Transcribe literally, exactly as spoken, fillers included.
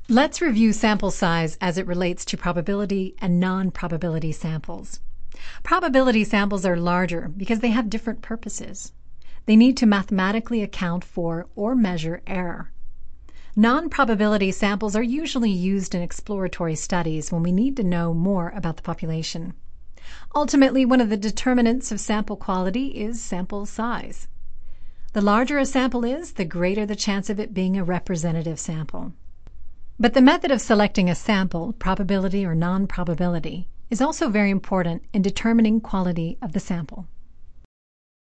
Let's review sample size as it relates to probability and non-probability samples. Probability samples are larger because they have different purposes. They need to mathematically account for or measure error. Non-probability samples are usually used in exploratory studies when we need to know more about the population. Ultimately, one of the determinants of sample quality is sample size. The larger a sample is, the greater the chance of it being a representative sample. But the method of selecting a sample, probability or non-probability, is also very important in determining quality of the sample.